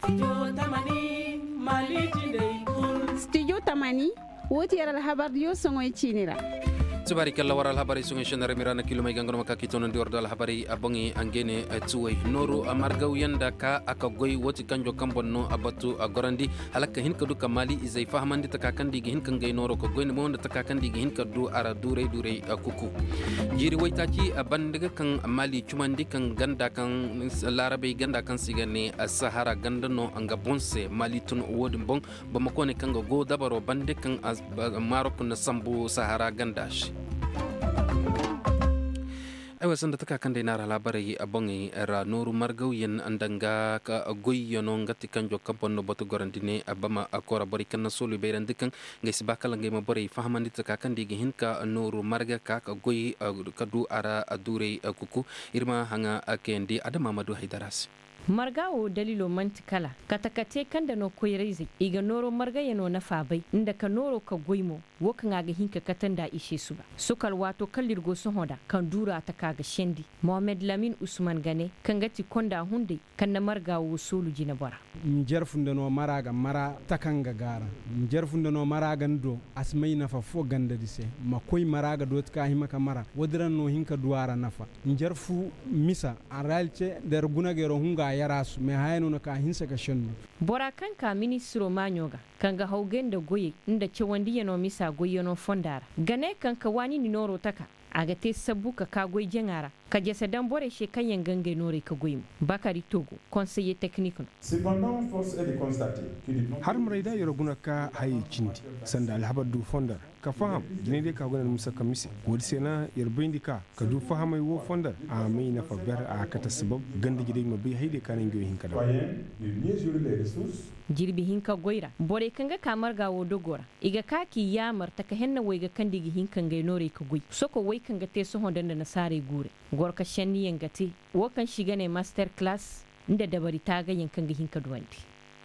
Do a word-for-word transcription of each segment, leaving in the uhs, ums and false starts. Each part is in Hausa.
studio tamani woti yara habar yo songoy chinira tubari kala waral habari sungai shanare mirana kilo mai gangano makaki tono ndi ordal habari abongi angene tuwai noru amargaw yanda ka aka goy woti kanjo kambonno abatu agorandi halaka hinka duka mali izai fahamandi takakandi gi hinka ngay noro ko goyne mo takakandi gi hinka du ara dure dure kuku jiri waytaci abandaga kan mali chumandi kan ganda kan larabe ganda kan sigane sahara ganda no anga bonse mali tun wodi bon bamakone kan go dabaro bande kan marok na sambu sahara gandash aiwa sanda taka kan dai nara labarai abongi era noru margaw yen andanga ka goyyono ngati kanjo kamponno boto gorandine abama akora bari kan solo beyran dikan ngesi bakala ngema bari fahamandi taka kan digi hinka noru marga ka ka goy kadu ara adure kuku irma hanga akendi adama madu haidaras margawo dalilo mantikala katakate kanda no koyreizi iga noro marga yano na fabai inda ka noro ka goymo wokan aga hinka katanda ishe suba sukal wato kallirgo sohoda kan dura ta kaga shendi Mohamed Lamin Usman Gane kan gati konda hunde kan na margawo solu jina bara njer fundano maraga mara takanga gara njer fundano maraga ndo asmai nafa fo ganda dise ma koy maraga dot ka hima ka mara wodran no hinka duara nafa njer fu misa aralche der gunagero hunga yarasu me hayno na ka hinsa ka shonno bora kan ka ministro manyoga kan ga haugen da goye inda ce wandi yano misa goye no fondara Gane kan ka wani ni noro taka aga te sabu ka ka goy jengara ka jese dan bore she kan yangange nore ka goyim Bakari Togo conseiller technique cependant force est de constater har murayda yoro guna ka hayi cindi sanda alhabar du fondar ka faham dine de ka gona musa kamisi wodi sena yerbindi ka ka du fahamai wo fondar a mai na fabar a kata sabab ganda gidai mabai haide kanin goyi hinka da jirbi hinka goira bore kanga kamar ga wodo gora iga kaki ya marta ka henna waiga kandigi hinkan ga nore ka goy soko wai kanga te so honda na sare gure gorka shanni yangati wo kan shiga ne master class inda dabari ta ga yankan ga hinka duwandi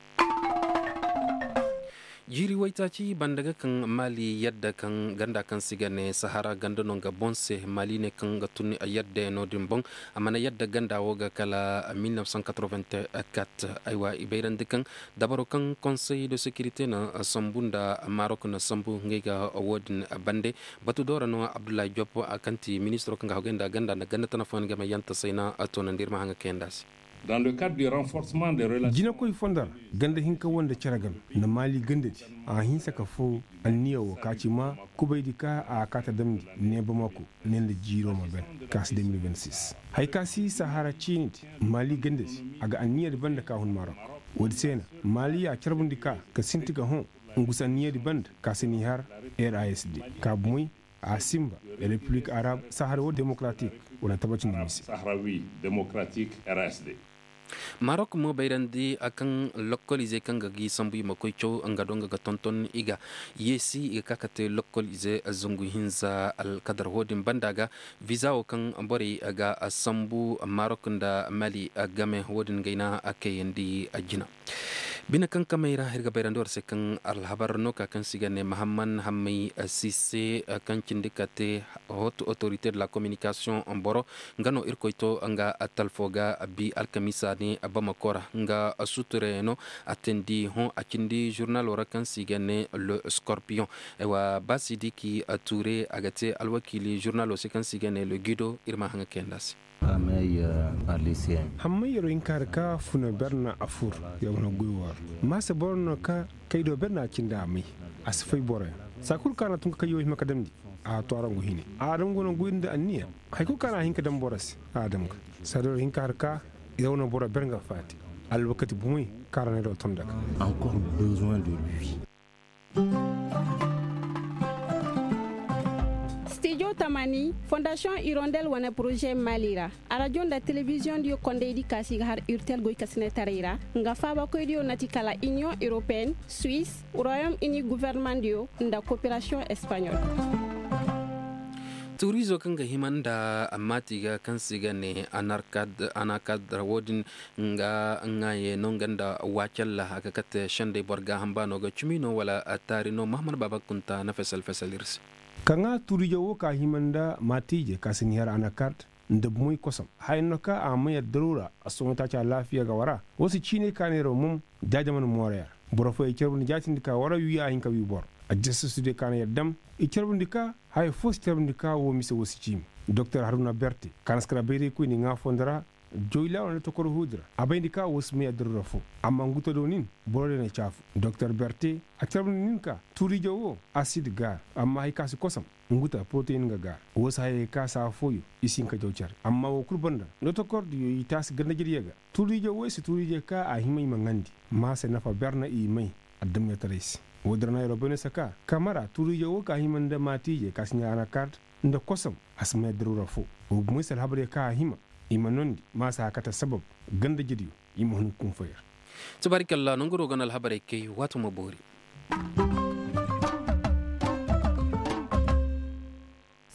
jiri waitaci bandaga kan mali yadda kan ganda kan sigane sahara ganda non ga bonse mali ne kan ga tunni a yadda no dimbon amana yadda ganda woga kala mille neuf cent quatre-vingt-quatre aiwa ibairan dikan dabaro kan conseil de sécurité na sambunda Maroc na sambu ngega awodin bande batu dora no Abdoulaye Diop akanti ministre kan ga ganda ganda na ganda tan fon ga yanta sayna atona ndirma hanga kendas dans le cadre du renforcement des relations jina koy fondar ganda hinka wanda charagan na mali gandati a hinsa ka fo anniya wa kaci ma kubaydi ka a kata damdi ne ba mako ne da jiro ma ben kas deux mille vingt-six hay kasi sahara chinit mali gandati aga anniya banda ka hun Maroc wadi sena mali ya charbundi ka ka sintiga hon ngusa anniya di band ka sini har R A S D ka bumuy a Simba République Arabe Saharawi Démocratique wala tabacin misi Sahrawi Démocratique R A S D Maroc mo bayrandi akan localiser kan gagi sambu makoy chow anga donga ga tonton iga yesi iga kakate localiser azungu hinza al kadar hodin bandaga visa o kan bore aga sambu Maroc nda Mali game hodin gaina akayendi ajina bina kan kamera hirga bayrandor se kan al habar no ka kan sigane Mahamman Hammi Sisse kan cindikate haute autorité de la communication en boro ngano irkoito anga atalfoga bi alkamisa ni abamakora nga sutureno atendi hon akindi journal ora kan sigane le Scorpion ewa basidi ki ature agate alwakili journal o se kan sigane le Guido irma hanga kendas amay parlisien hamay yoro inkar ka funa berna afur yawna guywar masa borno ka kaydo berna cinda mi asfay bore sakul kana tun ka yoy makadamdi a torango hini adam gono guinda anniya hay ko kana hinka dam boras adam ka sador inkar ka yawna bora berga fati al wakati bumuy karane do tondaka encore besoin de lui studio tamani fondation Hirondelle wana projet malira radio da télévision dio konde di kasi har urtel goy kasne tarira nga faba ko dio natikala union européenne suisse royaume-uni gouvernement dio nda coopération espagnole turizo kan ga himanda amatiga kan sigane anarkad anakad rawodin nga ngaye nonganda wachalla haka kate shande borga hambano ga chumino wala atarino Muhammad Baba kunta na fesal fesalirs kanga turijo wo ka himanda matije kasini har anakad da muy kosam hay no ka a mayar darura a son ta ta lafiya ga wara wasu cine ka ne mum jajaman moraya burafo e cerbun jatin ka wara wi a hinka wi bor a jessa su de kan yadam e cerbun ka hay fos cerbun ka wo mi se wasu cim docteur haruna berti kan skra bere ko ni nga fondara joyla on to kor hudra abayndi ka wasu me darura fo amma nguto do nin borode ne chafu docteur berti a cerbun nin ka turi jowo acide gar amma hay kasu kosam nguta protein nga gar wasu hay ka sa foyu isin ka jawchar amma wo kurbanda no to kor yo itas ganda jiriyaga turi jowo si turi je ka a himay mangandi ma se nafa berna i mai addam ya tares wodrana robene saka kamara turi jowo ka himanda matije kasnya ana card nda kosam asma darura fo o musal habre ka hima imanondi ma sa kata sabab ganda jidiyo imon kun fayar tabarakallah nongoro ganal habare ke watu mabori